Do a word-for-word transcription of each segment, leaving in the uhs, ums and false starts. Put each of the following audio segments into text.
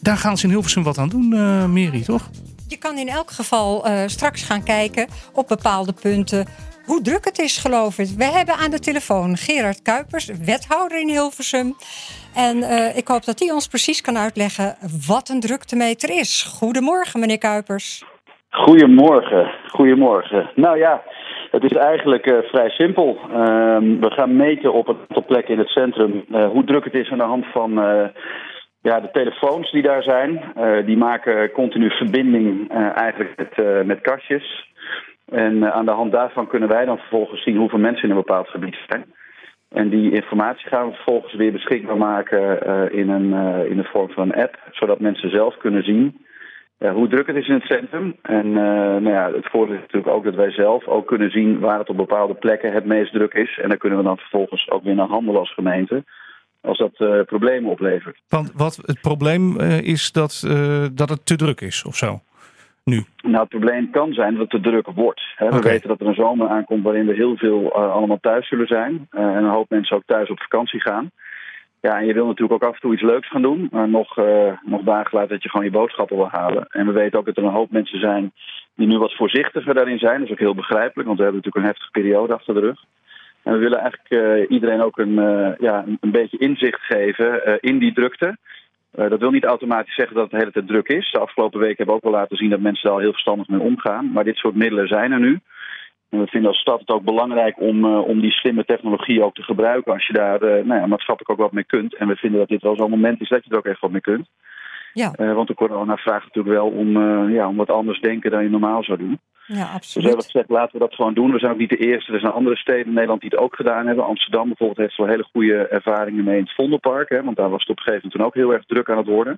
daar gaan ze in Hilversum wat aan doen, uh, Mary, toch? Je kan in elk geval uh, straks gaan kijken op bepaalde punten hoe druk het is, geloof ik. We hebben aan de telefoon Gerard Kuipers, wethouder in Hilversum. En uh, ik hoop dat hij ons precies kan uitleggen wat een druktemeter is. Goedemorgen, meneer Kuipers. Goedemorgen, goedemorgen. Nou ja, het is eigenlijk uh, vrij simpel. Uh, we gaan meten op een aantal plekken in het centrum uh, hoe druk het is aan de hand van uh, ja, de telefoons die daar zijn. Uh, die maken continu verbinding uh, eigenlijk met, uh, met kastjes. En uh, aan de hand daarvan kunnen wij dan vervolgens zien hoeveel mensen in een bepaald gebied zijn. En die informatie gaan we vervolgens weer beschikbaar maken uh, in, een, uh, in de vorm van een app. Zodat mensen zelf kunnen zien uh, hoe druk het is in het centrum. En uh, nou ja, het voordeel is natuurlijk ook dat wij zelf ook kunnen zien waar het op bepaalde plekken het meest druk is. En daar kunnen we dan vervolgens ook weer naar handelen als gemeente. Als dat uh, problemen oplevert. Want wat het probleem uh, is dat, uh, dat het te druk is of zo? Nu. Nou, het probleem kan zijn dat het te druk wordt. Hè. We Okay. weten dat er een zomer aankomt waarin we heel veel uh, allemaal thuis zullen zijn. Uh, en een hoop mensen ook thuis op vakantie gaan. Ja, en je wil natuurlijk ook af en toe iets leuks gaan doen. Maar nog, uh, nog dagen later dat je gewoon je boodschappen wil halen. En we weten ook dat er een hoop mensen zijn die nu wat voorzichtiger daarin zijn. Dat is ook heel begrijpelijk, want we hebben natuurlijk een heftige periode achter de rug. En we willen eigenlijk uh, iedereen ook een, uh, ja, een, een beetje inzicht geven uh, in die drukte. Uh, dat wil niet automatisch zeggen dat het de hele tijd druk is. De afgelopen weken hebben we ook wel laten zien dat mensen daar al heel verstandig mee omgaan. Maar dit soort middelen zijn er nu. En we vinden als stad het ook belangrijk om, uh, om die slimme technologie ook te gebruiken als je daar uh, nou ja, maatschappelijk ook wat mee kunt. En we vinden dat dit wel zo'n moment is dat je er ook echt wat mee kunt. Ja. Uh, want de corona vraagt natuurlijk wel om, uh, ja, om wat anders denken dan je normaal zou doen. Ja, absoluut. Dus we hebben gezegd, laten we dat gewoon doen. We zijn ook niet de eerste. Er zijn andere steden in Nederland die het ook gedaan hebben. Amsterdam bijvoorbeeld heeft wel hele goede ervaringen mee in het Vondelpark. Hè, want daar was het op een gegeven moment toen ook heel erg druk aan het worden.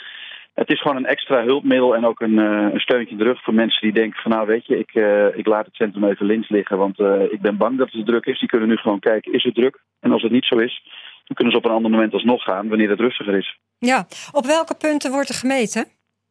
Het is gewoon een extra hulpmiddel en ook een, uh, een steuntje in de rug voor mensen die denken van nou weet je, ik, uh, ik laat het centrum even links liggen. Want uh, ik ben bang dat het druk is. Die kunnen nu gewoon kijken, is het druk? En als het niet zo is, dan kunnen ze op een ander moment alsnog gaan wanneer het rustiger is. Ja, op welke punten wordt er gemeten?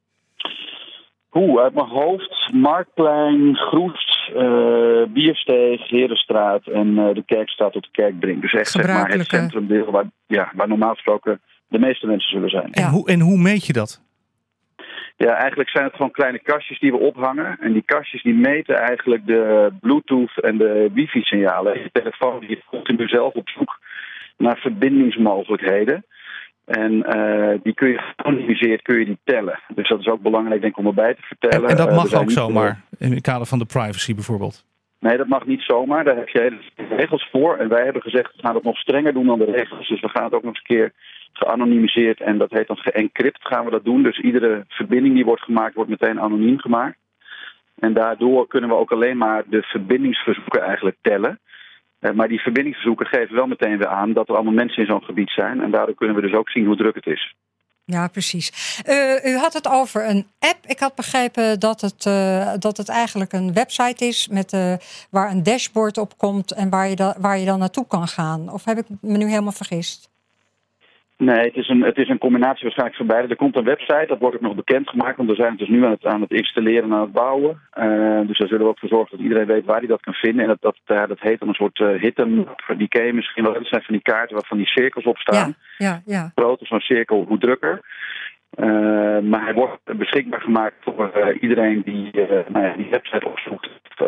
Hoe, uit mijn hoofd, Marktplein, Groest, uh, Biersteeg, Herenstraat en uh, de Kerkstraat tot de Kerkbrink. Dus echt zeg maar het centrumdeel waar, ja, waar normaal gesproken de meeste mensen zullen zijn. En, ja. hoe, en hoe meet je dat? Ja, eigenlijk zijn het gewoon kleine kastjes die we ophangen. En die kastjes die meten eigenlijk de Bluetooth en de wifi-signalen. Je telefoon die is continu zelf op zoek naar verbindingsmogelijkheden. En uh, die kun je geanonimiseerd kun je die tellen. Dus dat is ook belangrijk denk ik om erbij te vertellen. En, en dat mag uh, ook zomaar, in het kader van de privacy bijvoorbeeld? Nee, dat mag niet zomaar. Daar heb je hele regels voor. En wij hebben gezegd, we gaan het nog strenger doen dan de regels. Dus we gaan het ook nog eens een keer geanonimiseerd. En dat heet dan geëncrypt gaan we dat doen. Dus iedere verbinding die wordt gemaakt, wordt meteen anoniem gemaakt. En daardoor kunnen we ook alleen maar de verbindingsverzoeken eigenlijk tellen. Uh, maar die verbindingsverzoeken geven wel meteen weer aan dat er allemaal mensen in zo'n gebied zijn. En daardoor kunnen we dus ook zien hoe druk het is. Ja, precies. Uh, u had het over een app. Ik had begrepen dat het, uh, dat het eigenlijk een website is met, uh, waar een dashboard op komt en waar je, da- waar je dan naartoe kan gaan. Of heb ik me nu helemaal vergist? Nee, het is een, het is een combinatie waarschijnlijk van beide. Er komt een website, dat wordt ook nog bekendgemaakt, want we zijn het dus nu aan het, aan het installeren en aan het bouwen. Uh, dus daar zullen we ook voor zorgen dat iedereen weet waar hij dat kan vinden. En dat, dat, uh, dat heet dan een soort uh, hitmap. Die ken je misschien wel. Dat zijn van die kaarten waarvan die cirkels op staan. Ja, ja, ja. Hoe groter zo'n cirkel, hoe drukker. Uh, maar hij wordt beschikbaar gemaakt voor uh, iedereen die, uh, nou ja, die website opzoekt.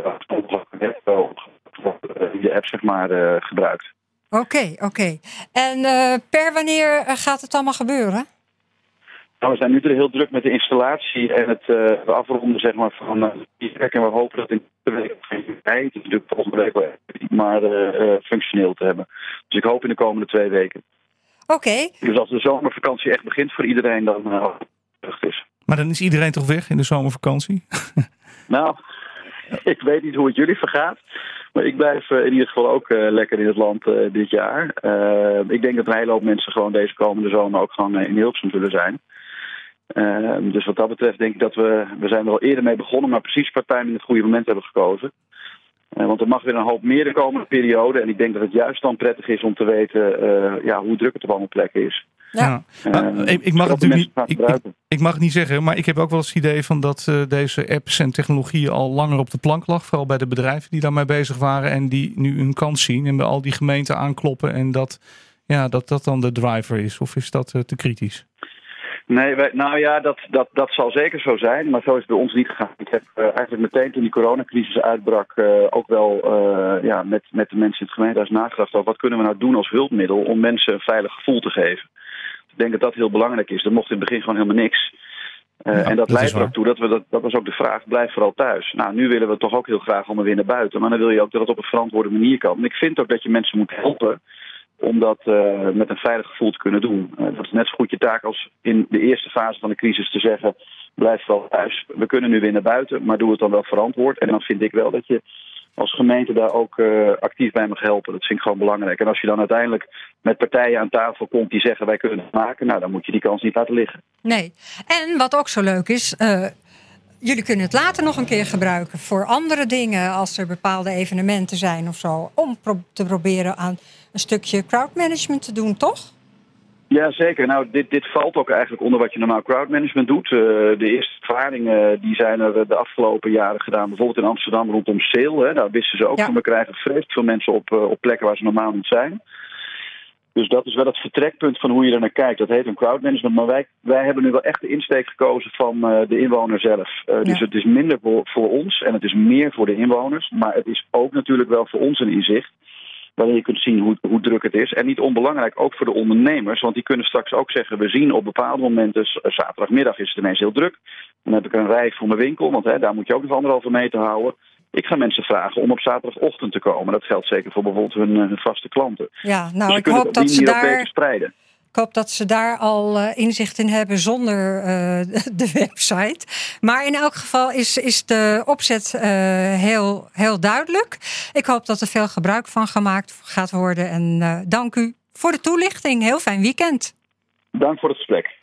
Of die de app zeg maar uh, gebruikt. Oké, okay, oké. Okay. En uh, per wanneer gaat het allemaal gebeuren? Nou, we zijn nu er heel druk met de installatie en het uh, afronden zeg maar, van uh, die werk. En we hopen dat in de week van juni, het is natuurlijk volgende week wel maar uh, uh, functioneel te hebben. Dus ik hoop in de komende twee weken. Oké. Okay. Dus als de zomervakantie echt begint voor iedereen, dan uh, het is. Maar dan is iedereen toch weg in de zomervakantie? Nou, ik weet niet hoe het jullie vergaat. Maar ik blijf uh, in ieder geval ook uh, lekker in het land uh, dit jaar. Uh, ik denk dat een hele hoop mensen gewoon deze komende zomer ook gewoon uh, in Hilversum zullen zijn. Uh, dus wat dat betreft denk ik dat we... We zijn er al eerder mee begonnen, maar precies part-time het goede moment hebben gekozen. Uh, want er mag weer een hoop meer de komende periode. En ik denk dat het juist dan prettig is om te weten uh, ja, hoe druk het op allemaal plekken is. Ja. Ja. Uh, ik, ik, mag het natuurlijk niet, ik, ik, ik mag het niet zeggen, maar ik heb ook wel eens het idee van dat uh, deze apps en technologieën al langer op de plank lag. Vooral bij de bedrijven die daarmee bezig waren en die nu hun kans zien en bij al die gemeenten aankloppen. En dat ja, dat, dat dan de driver is. Of is dat uh, te kritisch? Nee, wij, nou ja, dat, dat, dat zal zeker zo zijn, maar zo is het bij ons niet gegaan. Ik heb uh, eigenlijk meteen toen die coronacrisis uitbrak uh, ook wel uh, ja, met, met de mensen in het gemeentehuis nagedacht over wat kunnen we nou doen als hulpmiddel om mensen een veilig gevoel te geven. Ik denk dat dat heel belangrijk is. Er mocht in het begin gewoon helemaal niks. Uh, ja, en dat, dat leidt er ook toe, dat, we, dat, dat was ook de vraag, blijf vooral thuis. Nou, nu willen we toch ook heel graag allemaal weer naar buiten, maar dan wil je ook dat het op een verantwoorde manier kan. En ik vind ook dat je mensen moet helpen om dat uh, met een veilig gevoel te kunnen doen. Uh, dat is net zo goed je taak als in de eerste fase van de crisis te zeggen, blijf vooral thuis. We kunnen nu weer naar buiten, maar doe het dan wel verantwoord. En dan vind ik wel dat je als gemeente daar ook uh, actief bij mag helpen. Dat vind ik gewoon belangrijk. En als je dan uiteindelijk met partijen aan tafel komt die zeggen wij kunnen het maken, nou dan moet je die kans niet laten liggen. Nee. En wat ook zo leuk is, Uh... jullie kunnen het later nog een keer gebruiken voor andere dingen, als er bepaalde evenementen zijn of zo, om pro- te proberen aan een stukje crowdmanagement te doen, toch? Ja, zeker. Nou, dit, dit valt ook eigenlijk onder wat je normaal crowdmanagement doet. Uh, de eerste ervaringen die zijn er de afgelopen jaren gedaan, bijvoorbeeld in Amsterdam rondom Sale. Hè. Daar wisten ze ook ja. van, we krijgen vreselijk veel mensen op, uh, op plekken waar ze normaal niet zijn. Dus dat is wel het vertrekpunt van hoe je er naar kijkt. Dat heet een crowdmanagement. Maar wij, wij hebben nu wel echt de insteek gekozen van uh, de inwoner zelf. Uh, ja. Dus het is minder voor, voor ons en het is meer voor de inwoners. Maar het is ook natuurlijk wel voor ons een inzicht waarin je kunt zien hoe, hoe druk het is. En niet onbelangrijk, ook voor de ondernemers. Want die kunnen straks ook zeggen, we zien op bepaalde momenten, zaterdagmiddag is het ineens heel druk. Dan heb ik een rij voor mijn winkel, want hè, daar moet je ook nog anderhalve meter houden. Ik ga mensen vragen om op zaterdagochtend te komen. Dat geldt zeker voor bijvoorbeeld hun, hun vaste klanten. Ja, nou, dus ik hoop dat ze daar spreiden. Ik hoop dat ze daar al uh, inzicht in hebben zonder uh, de website. Maar in elk geval is, is de opzet uh, heel, heel duidelijk. Ik hoop dat er veel gebruik van gemaakt gaat worden. En uh, dank u voor de toelichting. Heel fijn weekend. Dank voor het gesprek.